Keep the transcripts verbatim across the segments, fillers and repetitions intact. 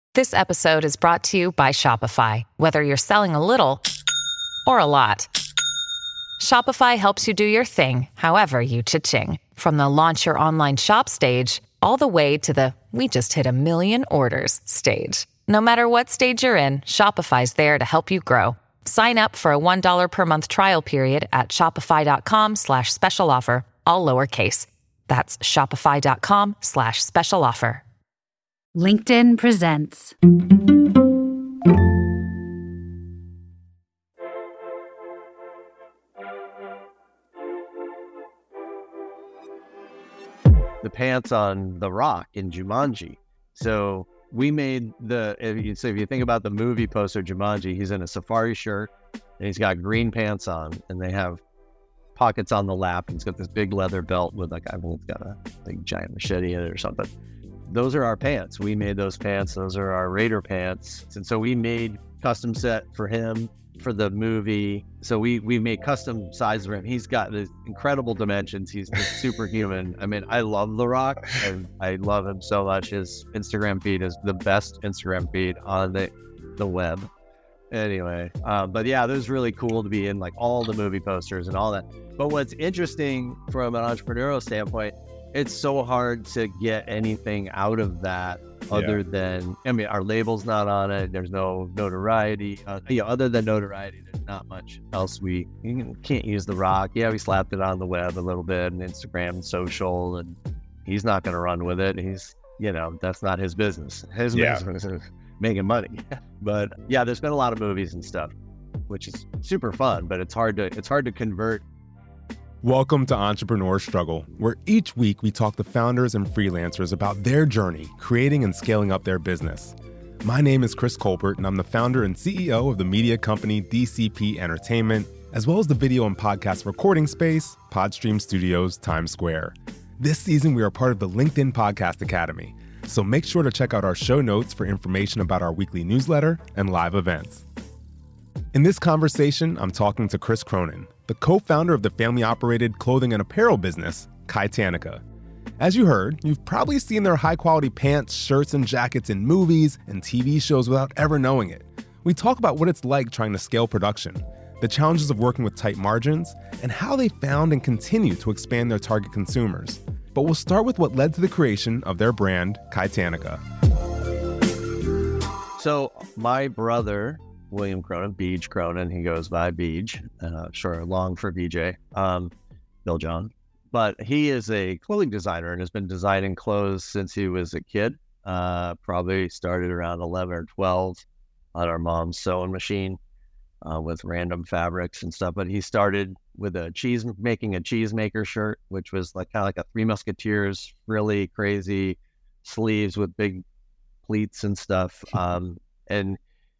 This episode is brought to you by Shopify. Whether you're selling a little or a lot, Shopify helps you do your thing, however you cha-ching. From the launch your online shop stage, all the way to the we just hit a million orders stage. No matter what stage you're in, Shopify's there to help you grow. Sign up for a one dollar per month trial period at shopify.com slash special offer, all lowercase. That's shopify.com slash special offer. LinkedIn presents. The pants on The Rock in Jumanji. So we made the, if you, so if you think about the movie poster Jumanji, he's in a safari shirt and he's got green pants on and they have pockets on the lap and he's got this big leather belt with like, I believe it's got a big giant machete in it or something. Those are our pants. We made those pants. Those are our Raider pants. And so we made custom set for him for the movie. So we we made custom sizes for him. He's got these incredible dimensions. He's just superhuman. I mean, I love The Rock and I love him so much. His Instagram feed is the best Instagram feed on the, the web. Anyway, um, but yeah, it was really cool to be in like all the movie posters and all that. But what's interesting from an entrepreneurial standpoint, it's so hard to get anything out of that other yeah. than, I mean, our label's not on it. There's no notoriety. Uh, yeah, other than notoriety, there's not much else. We you can't use The Rock. Yeah, we slapped it on the web a little bit and Instagram and social, and he's not going to run with it. He's, you know, that's not his business. His yeah. business is making money. But yeah, there's been a lot of movies and stuff, which is super fun, but it's hard to, it's hard to convert. Welcome to Entrepreneur Struggle, where each week we talk to founders and freelancers about their journey creating and scaling up their business. My name is Chris Colbert, and I'm the founder and C E O of the media company D C P Entertainment, as well as the video and podcast recording space, Podstream Studios, Times Square. This season, we are part of the LinkedIn Podcast Academy, so make sure to check out our show notes for information about our weekly newsletter and live events. In this conversation, I'm talking to Chris Cronin, the co-founder of the family-operated clothing and apparel business, Kitanica. As you heard, you've probably seen their high-quality pants, shirts, and jackets in movies and T V shows without ever knowing it. We talk about what it's like trying to scale production, the challenges of working with tight margins, and how they found and continue to expand their target consumers. But we'll start with what led to the creation of their brand, Kitanica. So my brother, William Cronin, Beej Cronin, he goes by Beej, uh, sure, long for B J, um, Bill John. But he is a clothing designer and has been designing clothes since he was a kid. Uh, probably started around eleven or twelve on our mom's sewing machine uh, with random fabrics and stuff. But he started with a cheese, making a cheesemaker shirt, which was like kind of like a Three Musketeers, really crazy sleeves with big pleats and stuff. Um, and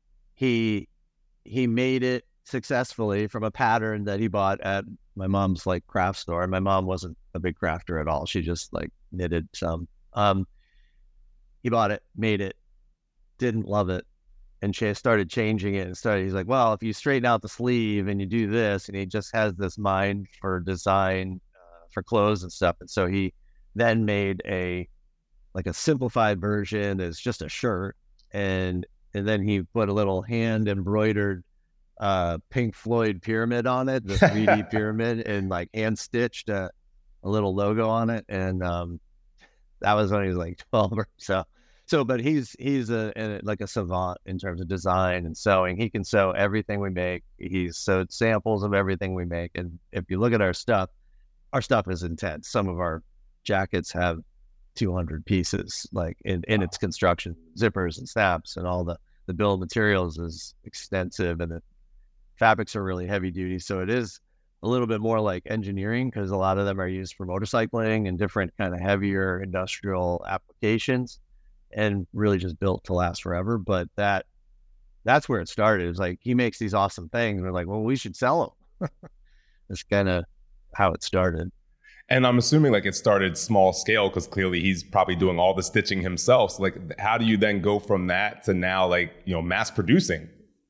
He he made it successfully from a pattern that he bought at my mom's like craft store. And my mom wasn't a big crafter at all. She just like knitted some. Um, he bought it, made it, didn't love it, and she started changing it and started. He's like, well, if you straighten out the sleeve and you do this, and he just has this mind for design uh, for clothes and stuff. And so he then made a like a simplified version that's just a shirt, and And then he put a little hand embroidered uh, Pink Floyd pyramid on it, the three D pyramid, and like hand stitched a, a little logo on it. And um, that was when he was like twelve or so. So, but he's he's a, a like a savant in terms of design and sewing. He can sew everything we make. He's sewed samples of everything we make. And if you look at our stuff, our stuff is intense. Some of our jackets have two hundred pieces, like in, in its construction, zippers and snaps, and all the, the bill of materials is extensive, and the fabrics are really heavy duty. So it is a little bit more like engineering, because a lot of them are used for motorcycling and different kind of heavier industrial applications, and really just built to last forever. But that that's where it started. It was like, he makes these awesome things, and we're like, well, we should sell them. That's kind of how it started. And I'm assuming like it started small scale, because clearly he's probably doing all the stitching himself. So like, how do you then go from that to now, like, you know, mass producing?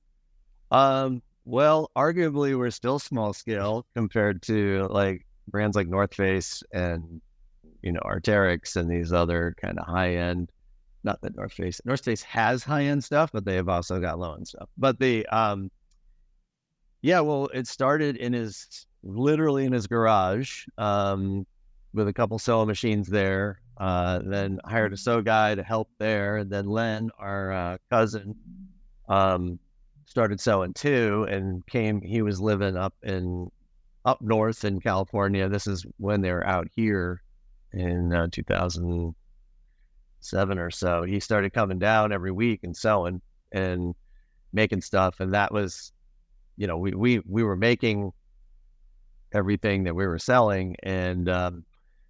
Um, well, arguably we're still small scale compared to like brands like North Face and, you know, Arc'teryx and these other kind of high end not that North Face. North Face has high end stuff, but they have also got low end stuff. But the um, yeah, well, it started in his literally in his garage um, with a couple sewing machines there. Uh, then hired a sew guy to help there, and then Len, our uh, cousin, um, started sewing too, and came. He was living up in up north in California. This is when they were out here in uh, two thousand seven or so. He started coming down every week and sewing and making stuff, and that was, you know, we we we were making everything that we were selling, and um,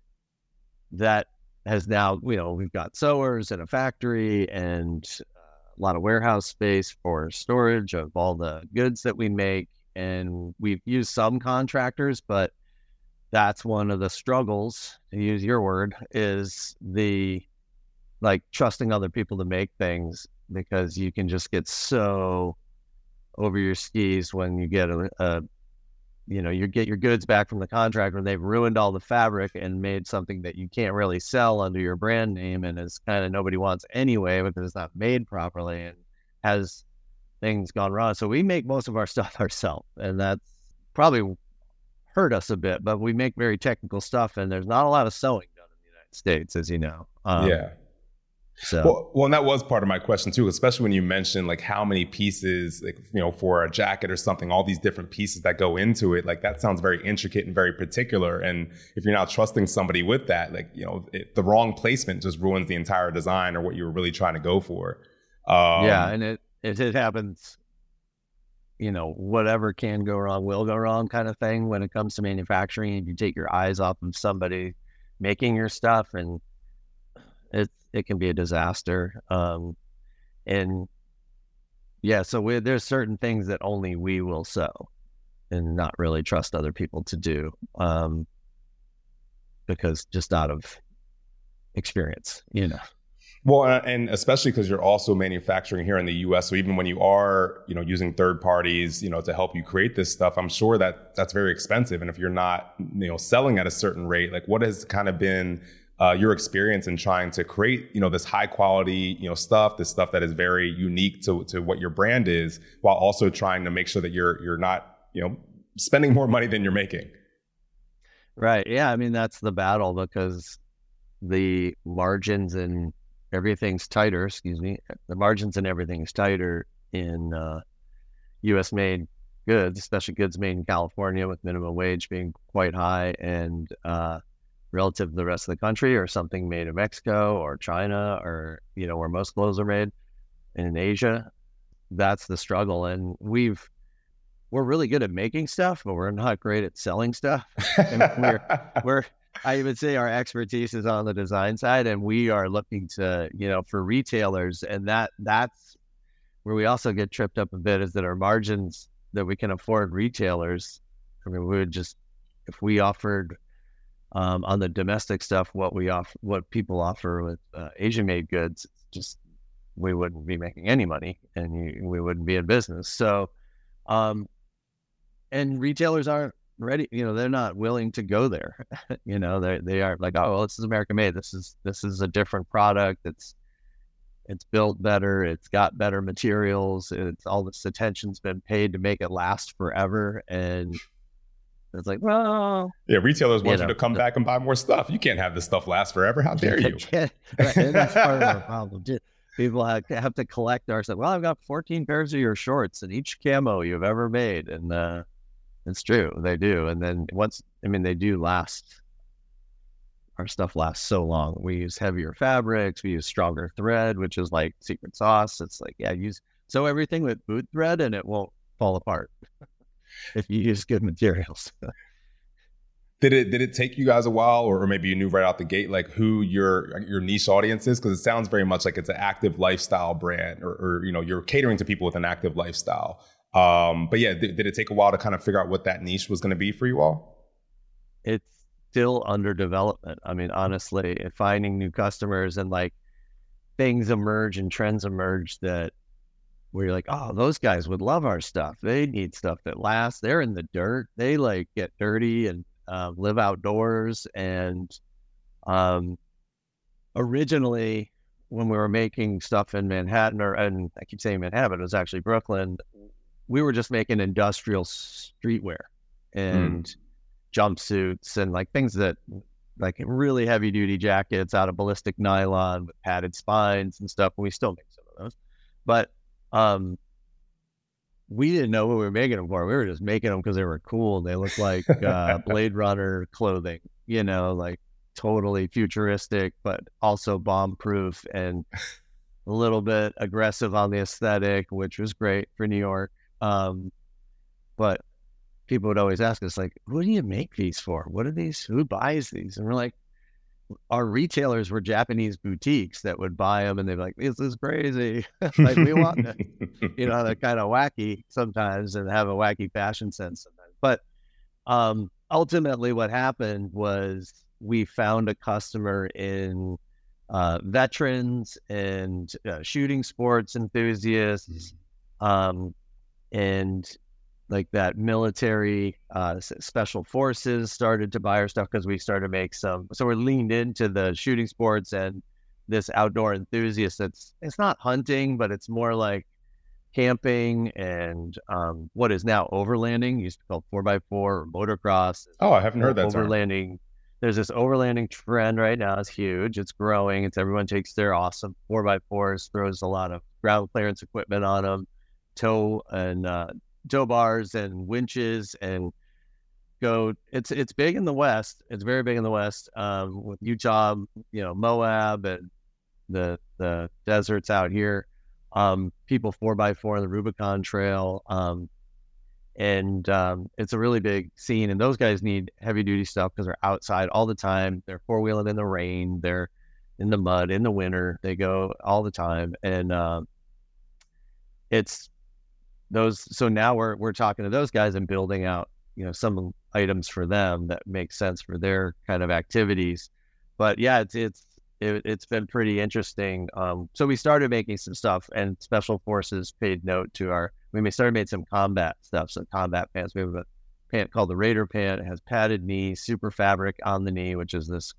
that has now, you know, we've got sewers and a factory and a lot of warehouse space for storage of all the goods that we make. And we've used some contractors, but that's one of the struggles, to use your word, is the like trusting other people to make things, because you can just get so over your skis when you get a, a you know, you get your goods back from the contractor and they've ruined all the fabric and made something that you can't really sell under your brand name, and is kind of nobody wants anyway because it's not made properly and has things gone wrong. So we make most of our stuff ourselves, and that's probably hurt us a bit, but we make very technical stuff, and there's not a lot of sewing done in the United States, as you know. Um, yeah. So, well, well, and that was part of my question too, especially when you mentioned like how many pieces, like, you know, for a jacket or something, all these different pieces that go into it. Like that sounds very intricate and very particular. And if you're not trusting somebody with that, like, you know, it, the wrong placement just ruins the entire design or what you were really trying to go for. Um, yeah, and it, it it happens. You know, whatever can go wrong will go wrong, kind of thing when it comes to manufacturing. If you take your eyes off of somebody making your stuff, and it's it can be a disaster. Um, and yeah, so we, there's certain things that only we will sew and not really trust other people to do, um, because just out of experience, you know. Well, and especially because you're also manufacturing here in the U S. So even when you are, you know, using third parties, you know, to help you create this stuff, I'm sure that that's very expensive. And if you're not, you know, selling at a certain rate, like what has kind of been Uh, your experience in trying to create, you know, this high quality, you know, stuff, this stuff that is very unique to to what your brand is, while also trying to make sure that you're you're not, you know, spending more money than you're making. Right. Yeah. I mean, that's the battle, because the margins and everything's tighter. Excuse me. The margins and everything is tighter in uh, U S made goods, especially goods made in California, with minimum wage being quite high, and uh, relative to the rest of the country, or something made in Mexico or China, or, you know, where most clothes are made in Asia. That's the struggle. And we've, we're really good at making stuff, but we're not great at selling stuff. And we're, we're, I would say our expertise is on the design side, and we are looking to, you know, for retailers. And that, that's where we also get tripped up a bit, is that our margins that we can afford retailers. I mean, we would just, if we offered, Um, on the domestic stuff, what we offer, what people offer with uh, Asian-made goods, just we wouldn't be making any money, and you, we wouldn't be in business. So, um, and retailers aren't ready. You know, they're not willing to go there. you know, they they are like, oh, well, this is American made. This is this is a different product. It's it's built better. It's got better materials. It's all this attention's been paid to make it last forever, and it's like, well, yeah, retailers want you, you know, to come back and buy more stuff. You can't have this stuff last forever. How dare you? Right. And that's part of the problem too. People have, have to collect our stuff. Well, I've got fourteen pairs of your shorts in each camo you've ever made, and uh, it's true, they do. And then once, I mean, they do last. Our stuff lasts so long. We use heavier fabrics. We use stronger thread, which is like secret sauce. It's like, yeah, use sew everything with boot thread, and it won't fall apart if you use good materials. Did it did it take you guys a while, or, or maybe you knew right out the gate, like who your your niche audience is? Because it sounds very much like it's an active lifestyle brand, or, or you know, you're catering to people with an active lifestyle. Um, but yeah, did, did it take a while to kind of figure out what that niche was going to be for you all? It's still under development. I mean, honestly, finding new customers, and like things emerge and trends emerge that where you're like, oh, those guys would love our stuff. They need stuff that lasts. They're in the dirt. They like get dirty and uh, live outdoors. And um, originally when we were making stuff in Manhattan, or and I keep saying Manhattan, but it was actually Brooklyn, we were just making industrial streetwear and mm. jumpsuits and like things that like really heavy duty jackets out of ballistic nylon with padded spines and stuff. And we still make some of those, but um, we didn't know what we were making them for. We were just making them because they were cool. They looked like uh, Blade Runner clothing, you know, like totally futuristic, but also bomb proof and a little bit aggressive on the aesthetic, which was great for New York. Um, but people would always ask us, like, who do you make these for? What are these? Who buys these? And we're like, our retailers were Japanese boutiques that would buy them, and they're like, this is crazy. Like, we want that. You know, they're kind of wacky sometimes and have a wacky fashion sense sometimes. But um, ultimately what happened was we found a customer in uh, veterans and uh, shooting sports enthusiasts, um, and like that military uh, special forces started to buy our stuff because we started to make some. So we're leaned into the shooting sports and this outdoor enthusiast. That's it's not hunting, but it's more like camping and um, what is now overlanding. Used to be called four by four or motocross. Oh, I haven't heard that overlanding. Term. There's this overlanding trend right now. It's huge. It's growing. It's everyone takes their awesome four by fours, throws a lot of ground clearance equipment on them, tow and uh, tow bars and winches, and go. It's it's big in the West. It's very big in the West, um, with Utah, you know, Moab and the the deserts out here. Um, people four by four on the Rubicon Trail. Um, And um, it's a really big scene, and those guys need heavy duty stuff because they're outside all the time. They're four wheeling in the rain, they're in the mud in the winter. They go all the time, and uh, it's those. So now we're we're talking to those guys and building out, you know, some items for them that make sense for their kind of activities. But yeah, it's it's it, it's been pretty interesting. Um, so we started making some stuff, and Special Forces paid note to our. We started made some combat stuff, so combat pants. We have a pant called the Raider pant. It has padded knee, super fabric on the knee, which is this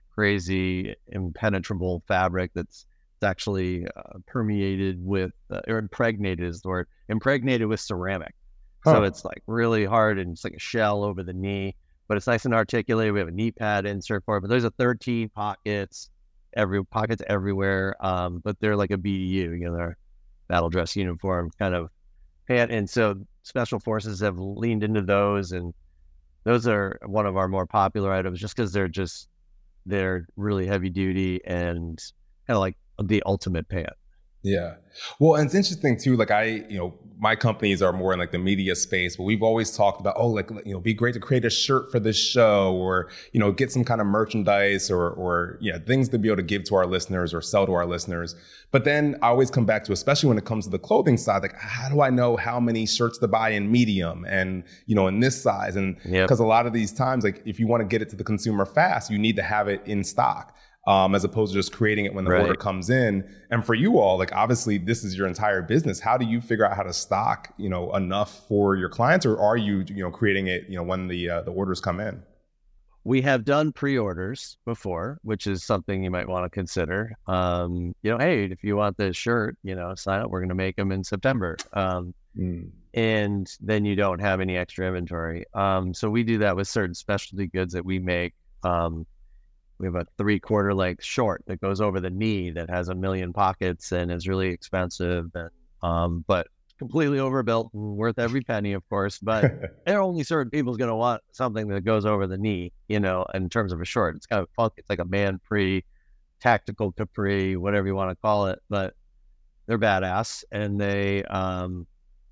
crazy impenetrable fabric that's it's actually uh, permeated with, uh, or impregnated is the word, impregnated with ceramic. Huh. So it's like really hard, and it's like a shell over the knee, but it's nice and articulated. We have a knee pad insert for it, but there's a thirteen pockets, every pockets everywhere. Um, but they're like a B D U, you know, they're battle dress uniform kind of pant. And so Special Forces have leaned into those, and those are one of our more popular items just because they're just they're really heavy duty and kind of like the ultimate pant. Yeah. Well, and it's interesting too, like I, you know, my companies are more in like the media space, but we've always talked about, oh, like, you know, be great to create a shirt for this show, or, you know, get some kind of merchandise or, or, yeah, things to be able to give to our listeners or sell to our listeners. But then I always come back to, especially when it comes to the clothing side, like, how do I know how many shirts to buy in medium and, you know, in this size? And because yep. a lot of these times, like if you want to get it to the consumer fast, you need to have it in stock. Um, as opposed to just creating it when the right. order comes in. And for you all, like obviously this is your entire business. How do you figure out how to stock, you know, enough for your clients, or are you, you know, creating it, you know, when the uh, the orders come in? We have done pre-orders before, which is something you might want to consider. Um, you know, hey, if you want this shirt, you know, sign up. We're going to make them in September. Um, mm. And then you don't have any extra inventory. Um, so we do that with certain specialty goods that we make. Um, We have a three quarter length short that goes over the knee that has a million pockets and is really expensive, and um, but completely overbuilt and worth every penny, of course. But there are only certain people's going to want something that goes over the knee, you know, in terms of a short. It's kind of funky. It's like a man pre, tactical capri, whatever you want to call it, but they're badass. And they, um,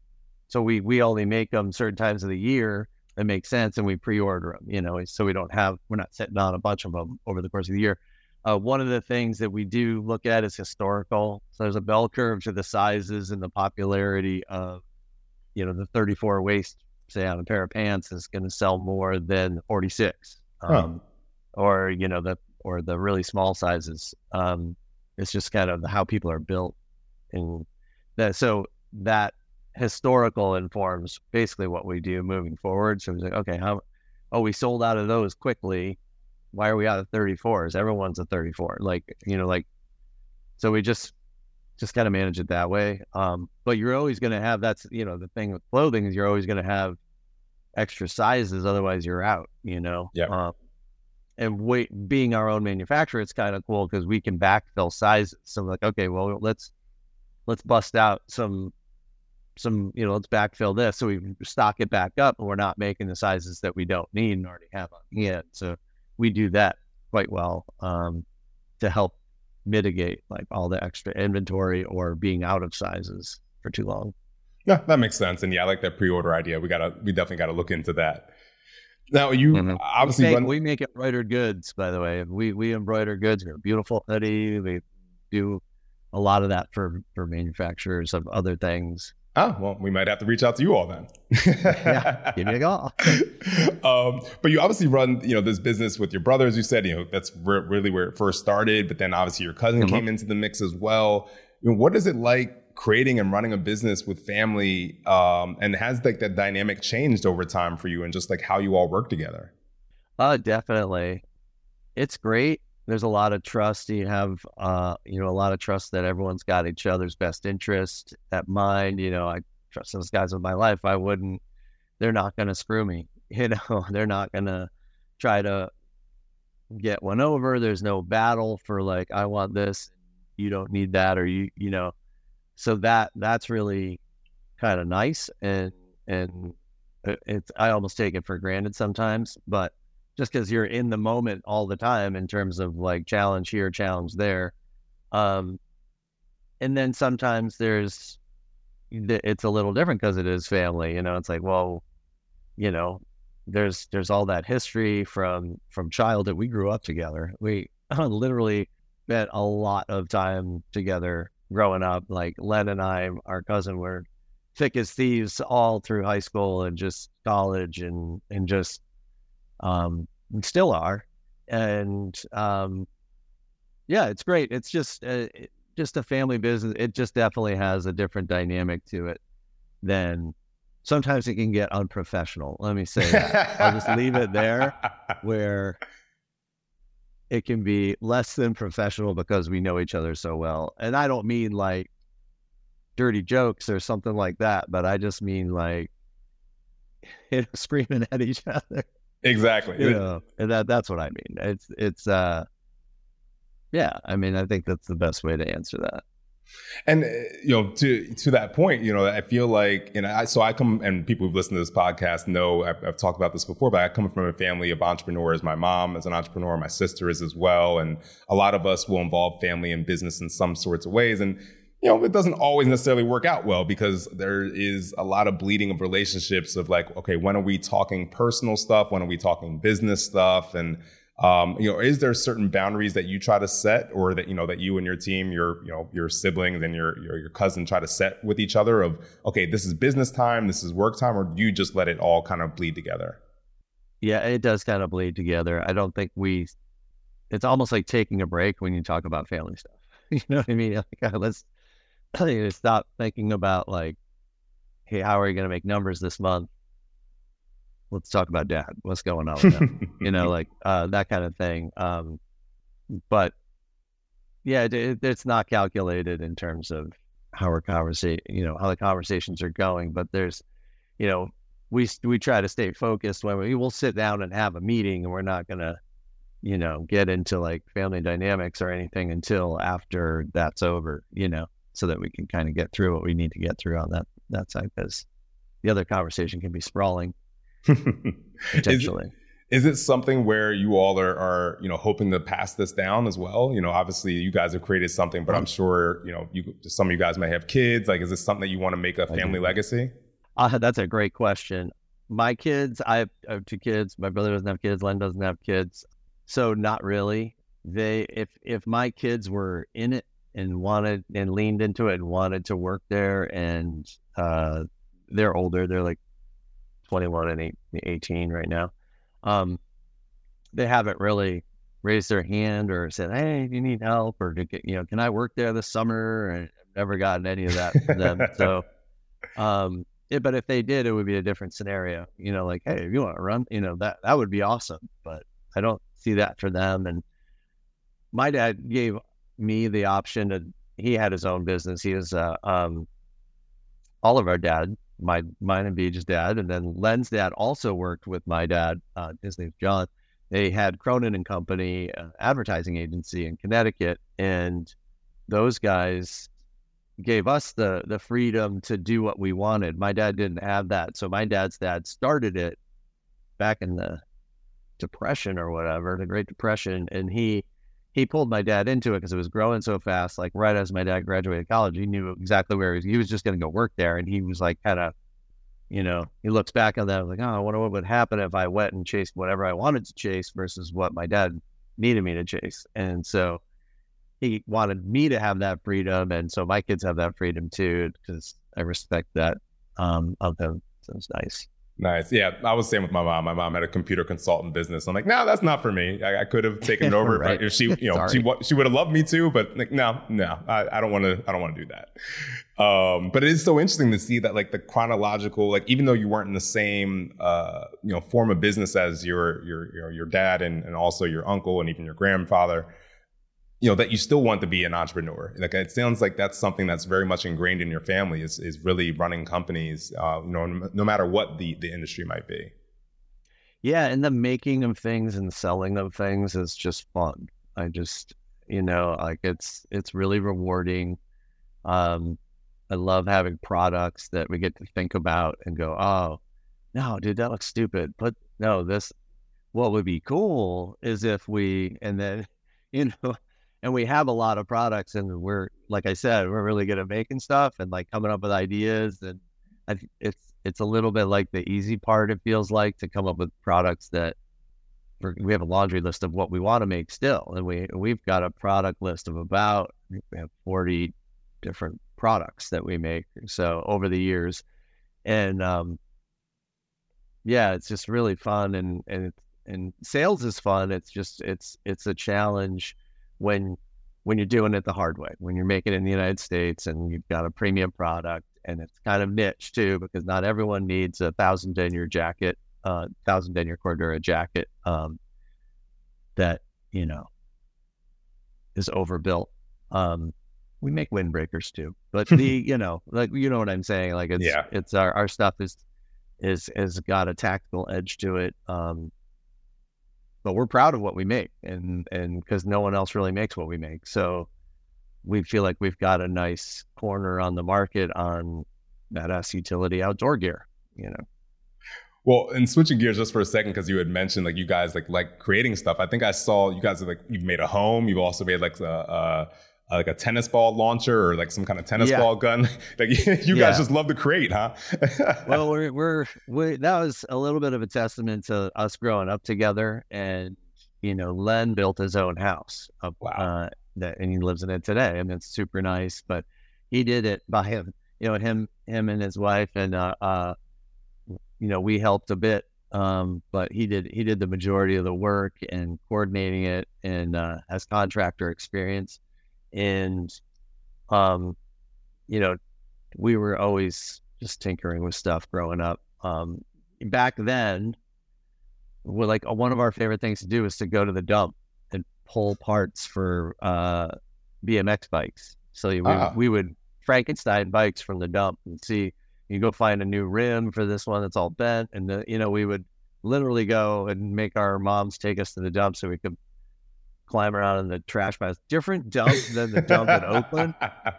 so we, we only make them certain times of the year. That makes sense, and we pre-order them, you know, so we don't have, we're not sitting on a bunch of them over the course of the year. Uh, one of the things that we do look at is historical. So there's a bell curve to the sizes and the popularity of, you know, the thirty-four waist, say on a pair of pants is going to sell more than forty-six, um, huh. or, you know, the, or the really small sizes. Um, it's just kind of how people are built, and that, so that, historical informs basically what we do moving forward. So it's like, okay, how, oh, we sold out of those quickly. Why are we out of thirty-fours? Everyone's a thirty-four. Like, you know, like, So we just just kind of manage it that way. Um, but you're always going to have, that's, you know, the thing with clothing is you're always going to have extra sizes. Otherwise you're out, you know? Yeah. Um, and wait, being our own manufacturer, it's kind of cool because we can backfill sizes. So like, okay, well, let's, let's bust out some, some, you know, let's backfill this. So we stock it back up and we're not making the sizes that we don't need and already have on hand. So we do that quite well, um, to help mitigate like all the extra inventory or being out of sizes for too long. Yeah, that makes sense. And yeah, I like that pre-order idea. We gotta, we definitely gotta look into that. Now you mm-hmm. obviously we make, run... we make embroidered goods, by the way. We we embroider goods. We're a beautiful hoodie. We do a lot of that for for manufacturers of other things. Oh, well, we might have to reach out to you all then. Yeah, give me a call. um, but you obviously run, you know, this business with your brother, as you said, you know, that's re- really where it first started. But then obviously your cousin mm-hmm. came into the mix as well. You know, what is it like creating and running a business with family? Um, and has like that dynamic changed over time for you and just like how you all work together? Uh, definitely. It's great. There's a lot of trust. You have, uh, you know, a lot of trust that everyone's got each other's best interest at mind. You know, I trust those guys with my life. I wouldn't, they're not going to screw me. You know, they're not going to try to get one over. There's no battle for like, I want this, you don't need that, or you, you know, so that, that's really kind of nice. And, and it's, I almost take it for granted sometimes, but just because you're in the moment all the time in terms of like challenge here, challenge there. Um, and then sometimes there's, it's a little different because it is family, you know, it's like, well, you know, there's, there's all that history from, from childhood. We grew up together. We literally spent a lot of time together growing up. Like Len and I, our cousin, were thick as thieves all through high school and just college and, and just, um, and still are. And, um, yeah, it's great. It's just, uh, it, just a family business. It just definitely has a different dynamic to it than sometimes it can get unprofessional. Let me say that. I'll just leave it there where it can be less than professional because we know each other so well. And I don't mean like dirty jokes or something like that, but I just mean like, you know, screaming at each other. Exactly. You know, and that that's what I mean. It's it's uh yeah, I mean, I think that's the best way to answer that. And, you know, to to that point, you know, I feel like, you know, I, so I come, and people who've listened to this podcast know I've, I've talked about this before, but I come from a family of entrepreneurs. My mom is an entrepreneur. My sister is as well. And a lot of us will involve family and business in some sorts of ways. And, you know, it doesn't always necessarily work out well because there is a lot of bleeding of relationships of like, okay, when are we talking personal stuff? When are we talking business stuff? And, um, you know, is there certain boundaries that you try to set, or that, you know, that you and your team, your, you know, your siblings and your, your, your cousin try to set with each other of, okay, this is business time, this is work time, or do you just let it all kind of bleed together? Yeah, it does kind of bleed together. I don't think we, it's almost like taking a break when you talk about family stuff. You know what I mean? Like, let's, to stop thinking about like, hey, how are you going to make numbers this month? Let's talk about dad. What's going on with him? You know, like uh, that kind of thing. Um, but yeah, it, it, it's not calculated in terms of how our conversation, you know, how the conversations are going. But there's, you know, we we try to stay focused when we will sit down and have a meeting, and we're not going to, you know, get into like family dynamics or anything until after that's over, you know, so that we can kind of get through what we need to get through on that, that side, because the other conversation can be sprawling, potentially. Is it, is it something where you all are, are, you know, hoping to pass this down as well? You know, obviously you guys have created something, but I'm sure, you know, you, some of you guys may have kids. Like, is this something that you want to make a family legacy? Uh, that's a great question. My kids, I have, I have two kids. My brother doesn't have kids. Len doesn't have kids. So not really. They, if, if my kids were in it and wanted and leaned into it and wanted to work there, and uh, they're older, they're like twenty-one and eighteen right now. Um, they haven't really raised their hand or said, hey, do you need help? Or, do, you know, can I work there this summer? And I've never gotten any of that from them. So, um, yeah, but if they did, it would be a different scenario, you know, like, hey, if you want to run, you know, that, that would be awesome. But I don't see that for them. And my dad gave me the option to, he had his own business. He was uh, um, Oliver dad, my mine and Beej's dad, and then Len's dad also worked with my dad. Uh, his name's John. They had Cronin and Company uh, advertising agency in Connecticut, and those guys gave us the the freedom to do what we wanted. My dad didn't have that, so my dad's dad started it back in the Depression or whatever, the Great Depression, and he he pulled my dad into it because it was growing so fast. Like right as my dad graduated college, he knew exactly where he was. He was just going to go work there, and he was like kind of, you know, he looks back on that like, oh, I wonder what would happen if I went and chased whatever I wanted to chase versus what my dad needed me to chase. And so he wanted me to have that freedom, and so my kids have that freedom too, because I respect that um, of them. So it's nice. Nice. Yeah, I was saying with my mom. My mom had a computer consultant business. I'm like, no, that's not for me. I, I could have taken it over right. if, I, if she, you know, she she would have loved me too. But like, no, no, I, I don't want to. I don't want to do that. Um, but it is so interesting to see that, like, the chronological, like, even though you weren't in the same, uh, you know, form of business as your your your, your dad and, and also your uncle and even your grandfather, you know, that you still want to be an entrepreneur. Like, it sounds like that's something that's very much ingrained in your family, is is really running companies, uh, you know, no, no matter what the, the industry might be. Yeah, and the making of things and selling of things is just fun. I just, you know, like it's it's really rewarding. Um, I love having products that we get to think about and go, oh, no, dude, that looks stupid. But no, this, what would be cool is if we, and then, you know, and we have a lot of products, and we're, like I said, we're really good at making stuff and like coming up with ideas. And I, it's it's a little bit like the easy part, it feels like, to come up with products that we're, we have a laundry list of what we want to make still. And we, we've got a product list of about, we have forty different products that we make. So over the years, and um, yeah, it's just really fun. And, and, and sales is fun. It's just, it's, it's a challenge when when you're doing it the hard way, when you're making it in the United States and you've got a premium product, and it's kind of niche too, because not everyone needs a thousand denier jacket, uh, thousand denier Cordura jacket um, that, you know, is overbuilt. Um, we make windbreakers too, but the, you know, like, you know what I'm saying? Like it's, yeah. it's our, our stuff is, is, has got a tactical edge to it. Um, But we're proud of what we make, and and because no one else really makes what we make, so we feel like we've got a nice corner on the market on badass utility outdoor gear, you know. Well, and switching gears just for a second, because you had mentioned like you guys like like creating stuff. I think I saw you guys are like, you've made a home. You've also made like a, a like a tennis ball launcher or like some kind of tennis yeah. ball gun. Like you yeah. guys just love to create, huh? Well, we're, we're, we, that was a little bit of a testament to us growing up together. And, you know, Len built his own house up, wow. uh, that, and he lives in it today. I mean, it's super nice, but he did it by him, you know, him, him and his wife. And, uh, uh, you know, we helped a bit. Um, but he did, he did the majority of the work and coordinating it, and, uh, has contractor experience. And, um, you know, we were always just tinkering with stuff growing up. Um, back then, we're like, one of our favorite things to do is to go to the dump and pull parts for uh, B M X bikes. So we, uh-huh. we would Frankenstein bikes from the dump and see, you go find a new rim for this one that's all bent. And, the, you know, we would literally go and make our moms take us to the dump so we could climb around in the trash piles. Different dump than the dump in Oakland.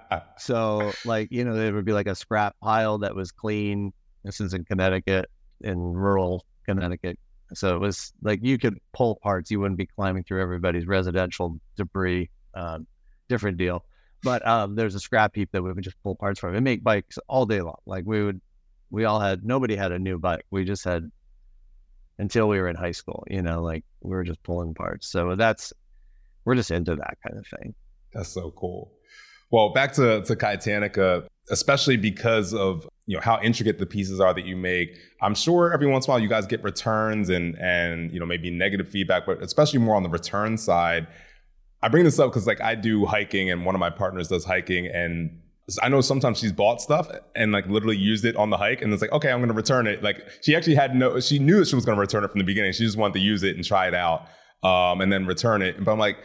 So, like, you know, there would be like a scrap pile that was clean. This is in Connecticut, in rural Connecticut. So it was like you could pull parts. You wouldn't be climbing through everybody's residential debris. Um, different deal. But um, there's a scrap heap that we would just pull parts from and make bikes all day long. Like we would, we all had, nobody had a new bike. We just had, until we were in high school, you know, like we were just pulling parts. So that's, we're just into that kind of thing. That's so cool. Well, back to, to Titanica, especially because of, you know, how intricate the pieces are that you make. I'm sure every once in a while you guys get returns and, and, you know, maybe negative feedback, but especially more on the return side. I bring this up because like I do hiking and one of my partners does hiking, and I know sometimes she's bought stuff and like literally used it on the hike and it's like, okay, I'm going to return it. Like she actually had no, she knew that she was going to return it from the beginning. She just wanted to use it and try it out. Um, and then return it. But I'm like,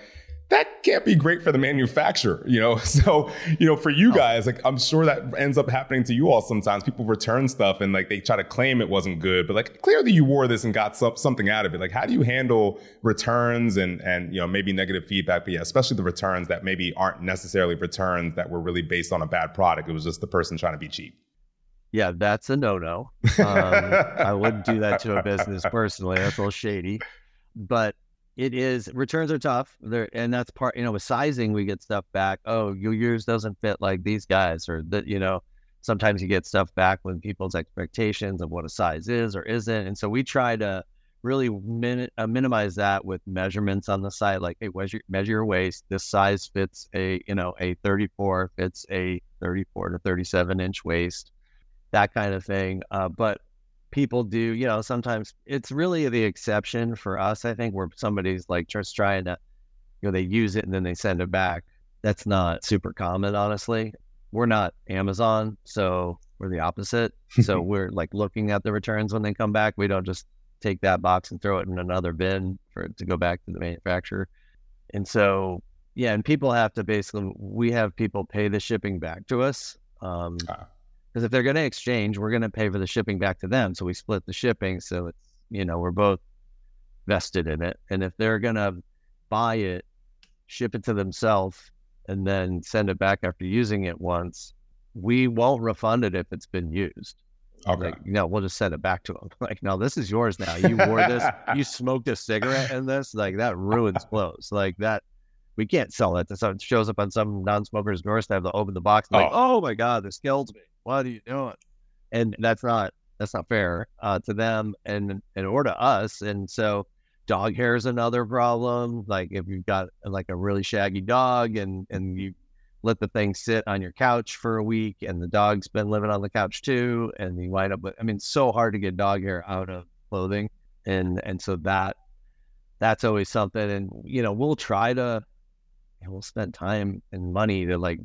that can't be great for the manufacturer, you know? So, you know, for you Oh. guys, like, I'm sure that ends up happening to you all sometimes. People return stuff and like they try to claim it wasn't good, but like clearly you wore this and got some, something out of it. Like, how do you handle returns and, and, you know, maybe negative feedback, but yeah, especially the returns that maybe aren't necessarily returns that were really based on a bad product. It was just the person trying to be cheap. Yeah, that's a no-no. Um, I wouldn't do that to a business personally. That's a little shady. But it is, returns are tough. They're, and that's part, you know, with sizing, we get stuff back. Oh, your yours doesn't fit like these guys, or that, you know, sometimes you get stuff back when people's expectations of what a size is or isn't. And so we try to really min, uh, minimize that with measurements on the site. Like, hey, measure, measure your waist. This size fits a, you know, a thirty-four fits a thirty-four to thirty-seven inch waist, that kind of thing. Uh, but people do, you know, sometimes it's really the exception for us, I think, where somebody's like just trying to, you know, they use it and then they send it back. That's not super common, honestly. We're not Amazon, so we're the opposite. So we're like looking at the returns when they come back. We don't just take that box and throw it in another bin for it to go back to the manufacturer. And so, yeah, and people have to basically, we have people pay the shipping back to us. Um, Ah. Because if they're going to exchange, we're going to pay for the shipping back to them. So we split the shipping. So it's, you know, we're both vested in it. And if they're going to buy it, ship it to themselves, and then send it back after using it once, we won't refund it if it's been used. Okay. Like, no, we'll just send it back to them. Like, no, this is yours now. You wore this. You smoked a cigarette in this. Like, that ruins clothes. Like that. We can't sell that to someone. It shows up on some non-smoker's doorstep. They'll open the box and like, Oh. oh my God, this kills me. What are you doing? And that's not that's not fair uh, to them and and or to us. And so, dog hair is another problem. Like if you've got like a really shaggy dog and and you let the thing sit on your couch for a week, and the dog's been living on the couch too, and you wind up with, I mean, it's so hard to get dog hair out of clothing, and and so that that's always something. And you know, we'll try to. And we'll spend time and money to like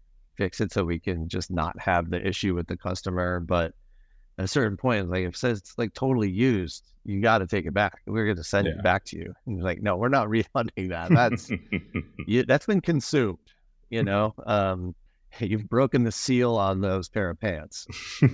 fix it so we can just not have the issue with the customer. But at a certain point, like if it says it's like totally used, you got to take it back. We're going to send Yeah. it back to you. And you're like, no, we're not refunding that. That's you, that's been consumed. You know, um, you've broken the seal on those pair of pants.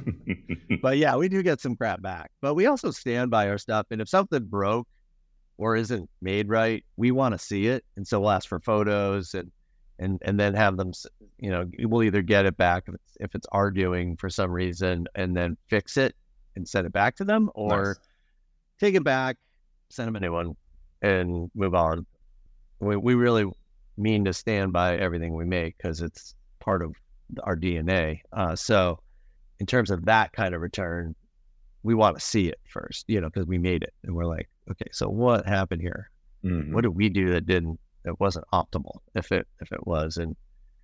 But yeah, we do get some crap back. But we also stand by our stuff. And if something broke or isn't made right, we want to see it, and so we'll ask for photos and and and then have them, you know, we'll either get it back if it's, if it's our doing for some reason, and then fix it and send it back to them, or Nice. take it back, send them a new one, and move on. We we really mean to stand by everything we make because it's part of our D N A. Uh, so in terms of that kind of return, we want to see it first, you know, because we made it and we're like, okay, so what happened here? Mhm. What did we do that didn't, that wasn't optimal? If it, if it was, and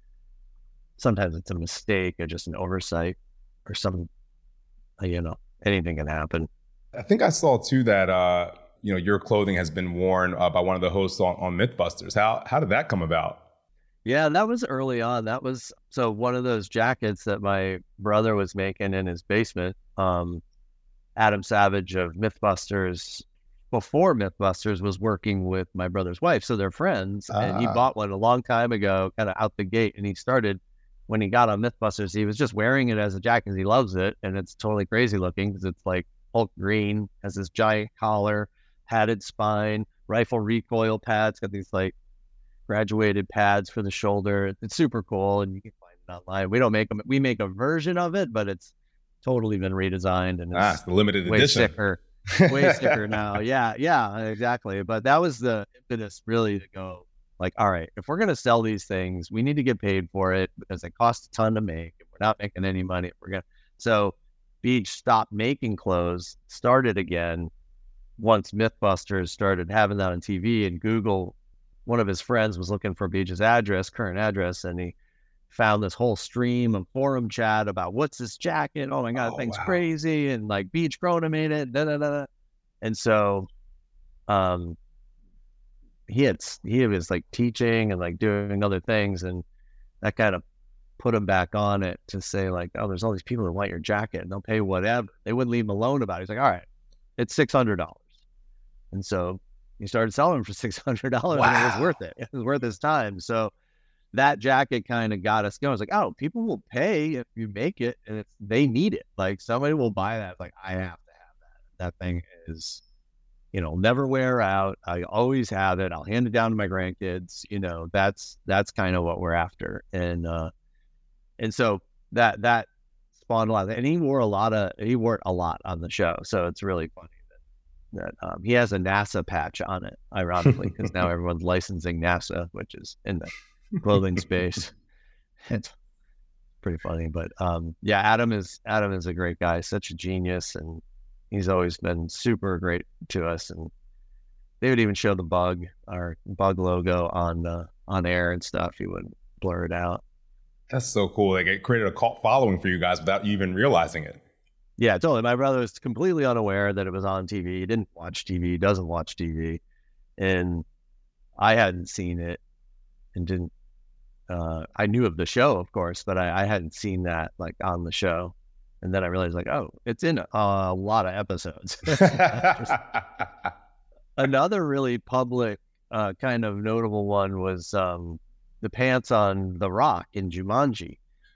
sometimes it's a mistake or just an oversight or some, uh, you know, anything can happen. I think I saw too that uh, you know, your clothing has been worn uh, by one of the hosts on, on Mythbusters. How how did that come about? Yeah, that was early on. That was, so one of those jackets that my brother was making in his basement, um, Adam Savage of Mythbusters, before Mythbusters, was working with my brother's wife. So they're friends. And he Ah. bought one a long time ago, kind of out the gate. And he started, when he got on Mythbusters, he was just wearing it as a jacket. He loves it. And it's totally crazy looking because it's like Hulk green, has this giant collar, padded spine, rifle recoil pads, got these like graduated pads for the shoulder. It's super cool. And you can find it online. We don't make them. We make a version of it, but it's totally been redesigned. And Ah, it's it's the limited way edition. sicker. Way sicker now. Yeah, yeah, exactly. But that was the impetus really to go like, all right, if we're going to sell these things, we need to get paid for it because it costs a ton to make. If we're not making any money, if we're going to. So Beach stopped making clothes, started again once Mythbusters started having that on T V, and Google, one of his friends was looking for Beach's address, current address, and he found this whole stream of forum chat about what's this jacket? Oh my God, Oh, thing's wow. crazy. And like Beach Corona made it. Da, da, da, da. And so um, he had, he was like teaching and like doing other things. And that kind of put him back on it to say like, oh, there's all these people that want your jacket and they'll pay whatever. They wouldn't leave him alone about it. He's like, all right, it's six hundred dollars. And so He started selling them for six hundred dollars, Wow. and it was worth it. It was worth his time. So that jacket kind of got us going. It's like, oh, people will pay if you make it, and it's they need it. Like somebody will buy that. Like I have to have that. That thing is, you know, never wear out. I always have it. I'll hand it down to my grandkids. You know, that's that's kind of what we're after. And uh, and so that that spawned a lot. And he wore a lot of he wore it a lot on the show. So it's really funny that that um, he has a NASA patch on it, ironically, because now everyone's licensing NASA, which is in the clothing space. It's pretty funny. But um, yeah, Adam is Adam is a great guy, such a genius, and he's always been super great to us, and they would even show the bug, our bug logo on uh, on air and stuff. He wouldn't blur it out. That's so cool. Like it created a cult following for you guys without you even realizing it. Yeah, totally. My brother was completely unaware that it was on T V. He didn't watch T V. He doesn't watch T V, and I hadn't seen it, and didn't. Uh, I knew of the show, of course, but I, I hadn't seen that like on the show. And then I realized, like, oh, it's in a, a lot of episodes. Another really public, uh, kind of notable one was um, the pants on The Rock in Jumanji.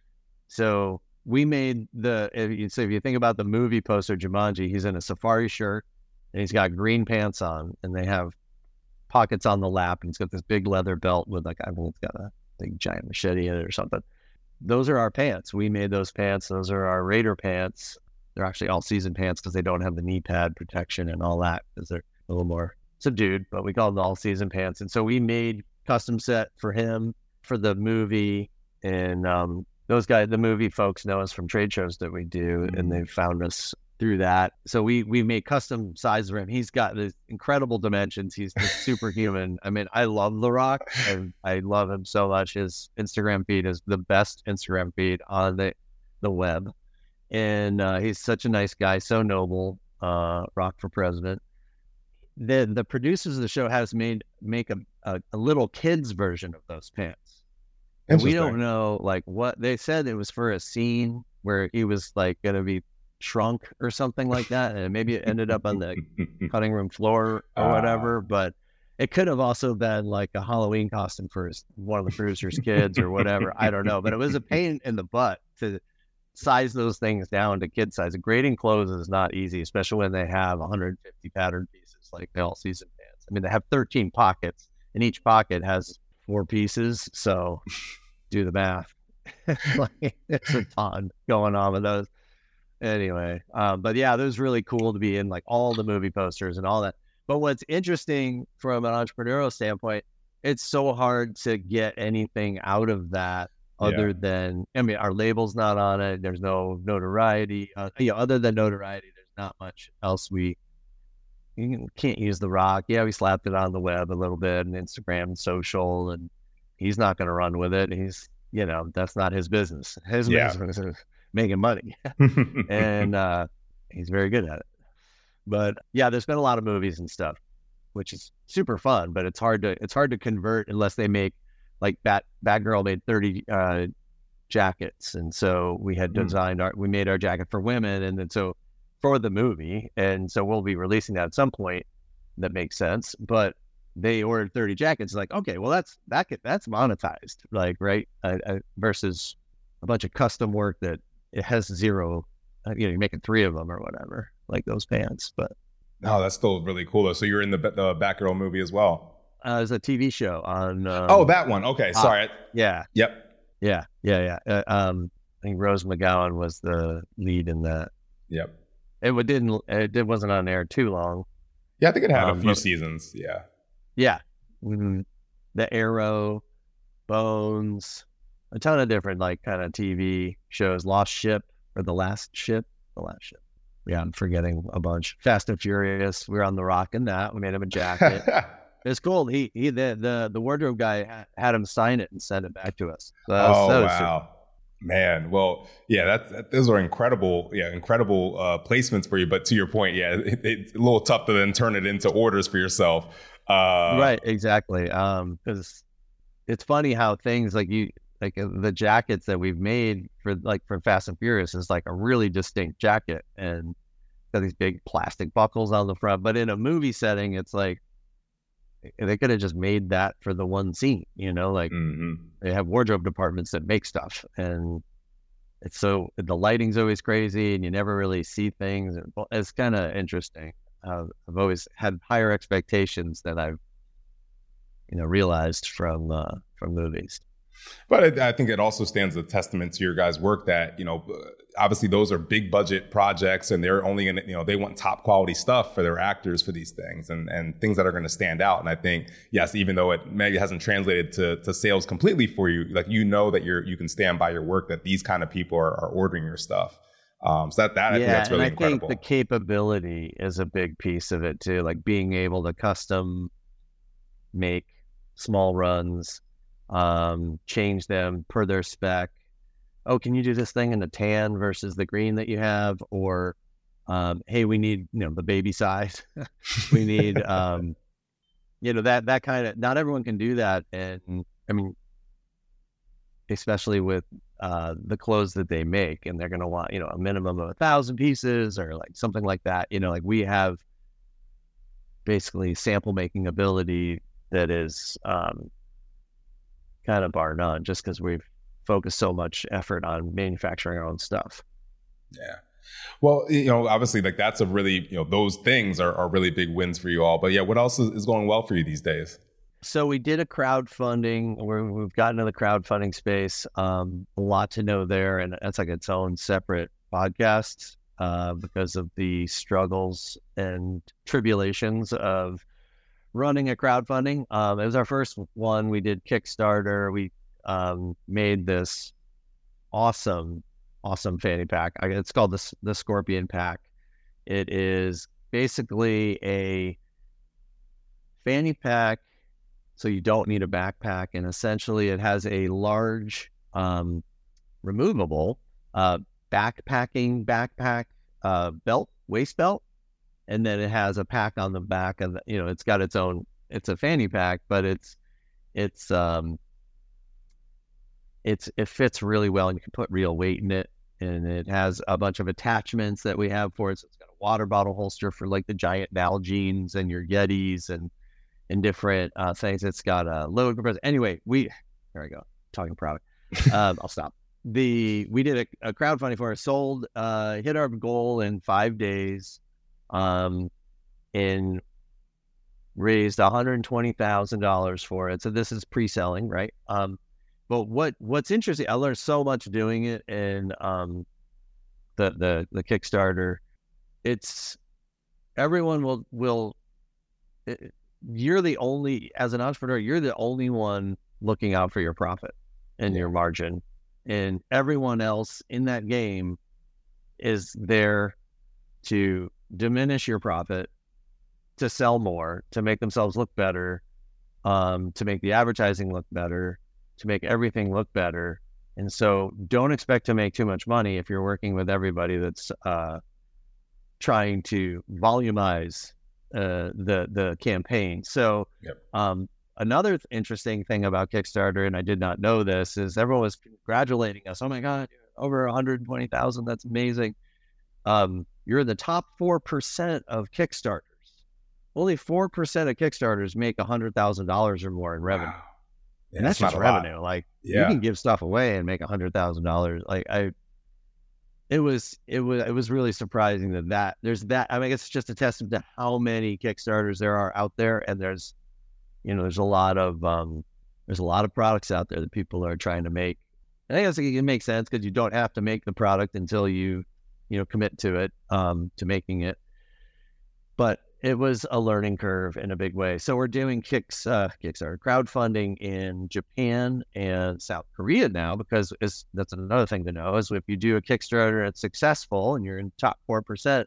So we made the, if you, so if you think about the movie poster Jumanji, he's in a safari shirt and he's got green pants on, and they have pockets on the lap, and he's got this big leather belt with like, I think it's got a big giant machete in it or something. Those are our pants. We made those pants. Those are our Raider pants. They're actually all season pants because they don't have the knee pad protection and all that, because they're a little more subdued, but we call them all season pants. And so we made custom set for him for the movie. And um, those guys, the movie folks know us from trade shows that we do, mm-hmm. and they found us through that. So we we made custom sizes for him. He's got these incredible dimensions. He's just superhuman. I mean, I love The Rock. I, I love him so much. His Instagram feed is the best Instagram feed on the the web, and uh, he's such a nice guy, so noble. Uh, Rock for president. The the producers of the show has made make a, a, a little kids version of those pants. And we don't know like what they said. It was for a scene where he was like going to be shrunk or something like that, and maybe it ended up on the cutting room floor or whatever, uh, but it could have also been like a Halloween costume for his, one of the producers' kids or whatever. I don't know, but it was a pain in the butt to size those things down to kid size. Grading clothes is not easy, especially when they have one hundred fifty pattern pieces like the all season pants. I mean, they have thirteen pockets, and each pocket has four pieces, so do the math. Like, it's a ton going on with those. Anyway, um, but yeah, it was really cool to be in like all the movie posters and all that. But what's interesting from an entrepreneurial standpoint, it's so hard to get anything out of that other yeah. than, I mean, our label's not on it. There's no notoriety. Uh, you know, other than notoriety, there's not much else. We you can't use The Rock. Yeah, we slapped it on the web a little bit and Instagram and social, and he's not going to run with it. He's, you know, that's not his business. His yeah. business is making money. And uh, he's very good at it. But yeah, there's been a lot of movies and stuff, which is super fun, but it's hard to, it's hard to convert unless they make like Bat, Batgirl made thirty uh, jackets. And so we had designed our, we made our jacket for women. And then so for the movie. And so we'll be releasing that at some point. That makes sense. But they ordered thirty jackets. Like, okay, well that's, that could, that's monetized, like, right. Uh, uh, versus a bunch of custom work that it has zero, uh, you know, you're making three of them or whatever, like those pants. But no, that's still really cool though. So you're in the the Batgirl movie as well. Uh, there's a T V show on. Um, oh, that one. Okay, sorry. Uh, yeah. Yep. Yeah, yeah, yeah. Uh, um, I think Rose McGowan was the lead in that. Yep. It didn't. It wasn't on air too long. Yeah, I think it had um, a few but, seasons. Yeah. Yeah. Mm-hmm. The Arrow, Bones, a ton of different like kind of T V shows. Lost Ship or The Last Ship. The Last Ship. Yeah, I'm forgetting a bunch. Fast and Furious. We were on The Rock in that. We made him a jacket. It's cool. He he the, the the wardrobe guy had, had him sign it and send it back to us. So that was, oh that was wow, super. Man. Well, yeah, that's that, those are incredible. Yeah, incredible uh, placements for you. But to your point, yeah, it, it's a little tough to then turn it into orders for yourself. Uh, right. Exactly. Um, because it's funny how things like you like uh, the jackets that we've made for like for Fast and Furious is like a really distinct jacket and got these big plastic buckles on the front. But in a movie setting, it's like they could have just made that for the one scene, you know, like Mm-hmm. they have wardrobe departments that make stuff, and it's so the lighting's always crazy and you never really see things. It's kind of interesting. Uh, I've always had higher expectations than I've, you know, realized from, uh, from movies. But I, I think it also stands a testament to your guys' work that, you know, obviously those are big budget projects and they're only going to, you know, they want top quality stuff for their actors for these things and, and things that are going to stand out. And I think, yes, even though it maybe hasn't translated to, to sales completely for you, like, you know, that you're, you can stand by your work, that these kind of people are, are ordering your stuff. Um, so that, that I yeah, think that's really and I incredible. think the capability is a big piece of it too, like being able to custom make small runs, um, change them per their spec. Oh, can you do this thing in the tan versus the green that you have? Or, um, hey, we need, you know, the baby size. we need, um, you know, that, that kind of, not everyone can do that. And I mean, especially with, uh, the clothes that they make, and they're going to want, you know, a minimum of a thousand pieces or like something like that. You know, like we have basically sample making ability that is, um, kind of bar none, just because we've focused so much effort on manufacturing our own stuff. Yeah. Well, you know, obviously, like, that's a really, you know, those things are, are really big wins for you all. But yeah, what else is, is going well for you these days? So we did a crowdfunding, where we've gotten into the crowdfunding space. Um, a lot to know there, and that's like its own separate podcast, uh, because of the struggles and tribulations of running a crowdfunding. Um, it was our first one. We did Kickstarter. We um, made this awesome, awesome fanny pack. It's called the, the Scorpion Pack. It is basically a fanny pack, so you don't need a backpack. And essentially it has a large um, removable uh, backpacking backpack uh, belt, waist belt. And then it has a pack on the back of the, you know, it's got its own, it's a fanny pack, but it's, it's, um, it's, it fits really well, and you can put real weight in it. And it has a bunch of attachments that we have for it. So it's got a water bottle holster for like the giant Nalgene's and your Yetis and, and different uh, things. It's got a load compressor. Anyway, we, there we go, talking product. Um, I'll stop. The, we did a, a crowdfunding for it, sold, uh, hit our goal in five days. Um, and raised one hundred twenty thousand dollars for it. So this is pre-selling, right? Um, but what, what's interesting, I learned so much doing it, and, um, the, the, the Kickstarter, it's, everyone will, will, it, you're the only, as an entrepreneur, you're the only one looking out for your profit and your margin, and everyone else in that game is there to diminish your profit, to sell more, to make themselves look better, um, to make the advertising look better, to make everything look better. And so don't expect to make too much money if you're working with everybody that's uh, trying to volumize uh, the the campaign. So Yep. um, another th- interesting thing about Kickstarter, and I did not know this, is everyone was congratulating us. Oh my God, over one hundred twenty thousand. That's amazing. Um, you're in the top four percent of Kickstarters. Only four percent of Kickstarters make one hundred thousand dollars or more in revenue. Wow. Yeah, And that's, that's just not a lot. revenue. Like, Yeah. you can give stuff away and make one hundred thousand dollars. Like, I, it was, it was, it was really surprising that that there's that. I mean, it's just a testament to how many Kickstarters there are out there. And there's, you know, there's a lot of, um, there's a lot of products out there that people are trying to make. And I guess it makes sense, because you don't have to make the product until you, you know, commit to it, um, to making it. But it was a learning curve in a big way. So we're doing kicks, uh, Kickstarter crowdfunding in Japan and South Korea now, because it's, that's another thing to know, is if you do a Kickstarter and it's successful and you're in top four percent,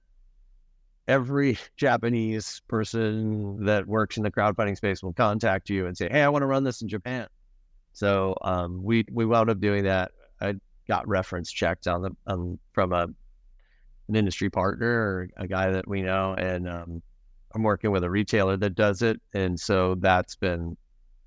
every Japanese person that works in the crowdfunding space will contact you and say, hey, I want to run this in Japan. So um, we, we wound up doing that. I got reference checked on the, um, from a, an industry partner or a guy that we know. And, um, I'm working with a retailer that does it. And so that's been,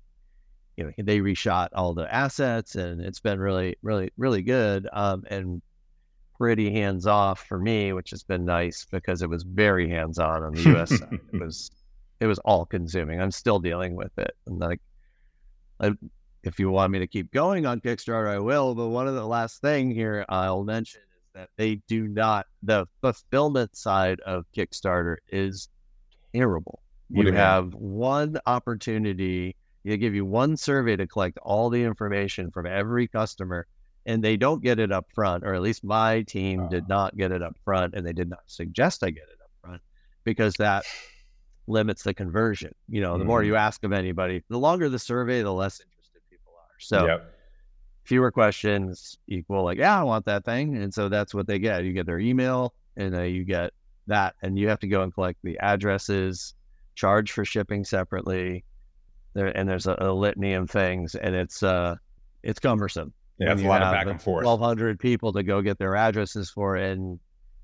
you know, they reshot all the assets, and it's been really, really, really good. Um, and pretty hands off for me, which has been nice, because it was very hands on on the U S side. It was, it was all consuming. I'm still dealing with it. And like, I, if you want me to keep going on Kickstarter, I will. But one of the last thing here I'll mention is that they do not, the fulfillment side of Kickstarter is terrible. You, you have one opportunity, they give you one survey to collect all the information from every customer, and they don't get it up front, or at least my team uh, did not get it up front, and they did not suggest I get it up front because that limits the conversion. You know, the mm-hmm. more you ask of anybody, the longer the survey, the less interested people are. So yep. fewer questions equal like, yeah, I want that thing. And so that's what they get. You get their email, and uh, you get that, and you have to go and collect the addresses, charge for shipping separately, there, and there's a, a litany of things, and it's uh, it's cumbersome. Yeah, it's a lot of back and forth. twelve hundred people to go get their addresses for, and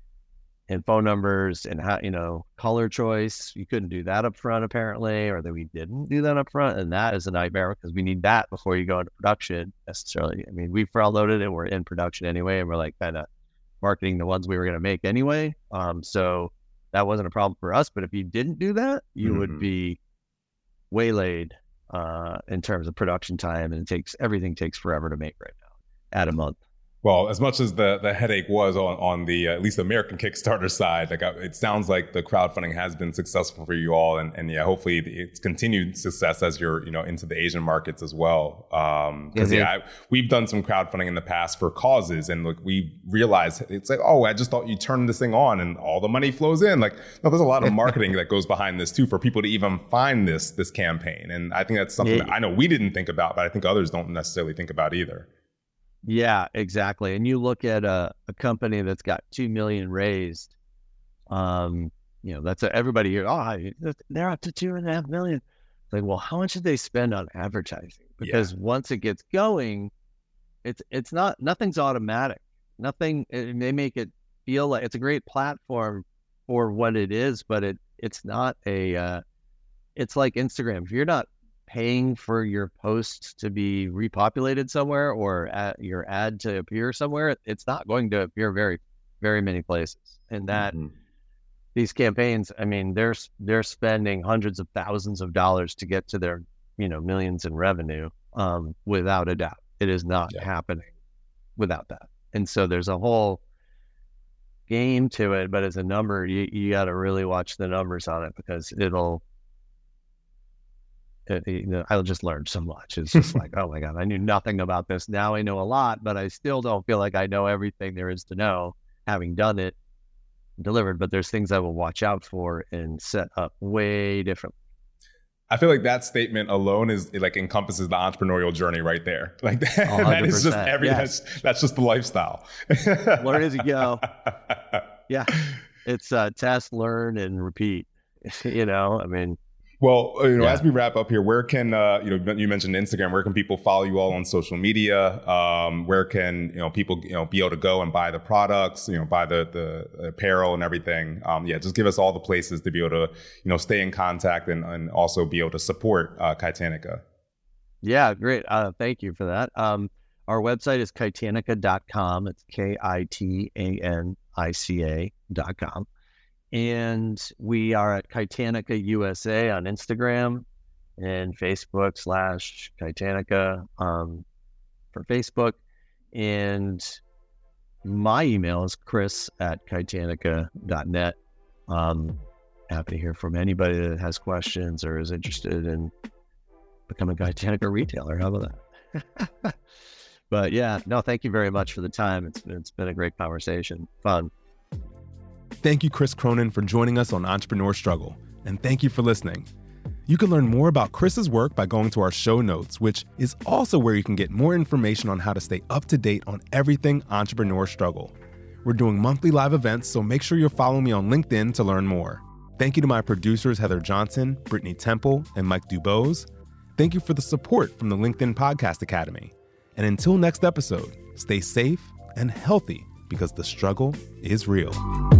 and phone numbers, and how, you know, color choice. You couldn't do that up front apparently, or that we didn't do that up front, and that is a nightmare because we need that before you go into production necessarily. I mean, we front-loaded it, we're in production anyway, and we're like kind of marketing the ones we were going to make anyway. Um, so that wasn't a problem for us. But if you didn't do that, you mm-hmm. would be waylaid uh, in terms of production time, and it takes everything takes forever to make right now. At a month. Well, as much as the, the headache was on, on the, uh, at least the American Kickstarter side, like it sounds like the crowdfunding has been successful for you all. And, and yeah, hopefully it's continued success as you're, you know, into the Asian markets as well. Um, cause mm-hmm. yeah, I, we've done some crowdfunding in the past for causes, and like we realized it's like, oh, I just thought you turned this thing on and all the money flows in. Like, no, there's a lot of marketing that goes behind this too, for people to even find this, this campaign. And I think that's something yeah. that I know we didn't think about, but I think others don't necessarily think about either. Yeah, exactly. And you look at a, a company that's got two million raised, um, you know, that's a, everybody here. Oh, they're up to two and a half million. It's like, well, how much did they spend on advertising? Because yeah. once it gets going, it's it's not nothing's automatic. Nothing. It, they make it feel like it's a great platform for what it is, but it it's not a. Uh, it's like Instagram. If you're not paying for your post to be repopulated somewhere, or at your ad to appear somewhere, it's not going to appear very, very many places. And that mm-hmm. these campaigns, I mean, they're they're spending hundreds of thousands of dollars to get to their, you know, millions in revenue, um, without a doubt. It is not yeah. happening without that. And so there's a whole game to it, but as a number, you, you got to really watch the numbers on it, because it'll, It, you know, I'll just learn so much. It's just like, oh my God, I knew nothing about this. Now I know a lot, but I still don't feel like I know everything there is to know, having done it, delivered. But there's things I will watch out for and set up way differently. I feel like that statement alone is it like encompasses the entrepreneurial journey right there. Like that, that is just every, yes. that's, that's just the lifestyle. Learn as you go. Yeah. It's uh, test, learn, and repeat. You know, I mean, Well, you know, yeah. as we wrap up here, where can, uh, you know, you mentioned Instagram, where can people follow you all on social media? Um, where can, you know, people, you know, be able to go and buy the products, you know, buy the, the apparel and everything? Um, yeah, just give us all the places to be able to, you know, stay in contact and, and also be able to support uh, Kitanica. Yeah, great. Uh, thank you for that. Um, our website is kitanica dot com. It's K I T A N I C A dot com. And we are at Kitanica U S A on Instagram and Facebook slash Kitanica um, for Facebook. And my email is chris at kitanica dot net. Um, happy to hear from anybody that has questions or is interested in becoming a Kitanica retailer. How about that? But yeah, no, thank you very much for the time. It's It's been a great conversation. Fun. Thank you, Chris Cronin, for joining us on Entrepreneur Struggle. And thank you for listening. You can learn more about Chris's work by going to our show notes, which is also where you can get more information on how to stay up to date on everything Entrepreneur Struggle. We're doing monthly live events, so make sure you're following me on LinkedIn to learn more. Thank you to my producers, Heather Johnson, Brittany Temple, and Mike Dubose. Thank you for the support from the LinkedIn Podcast Academy. And until next episode, stay safe and healthy, because the struggle is real.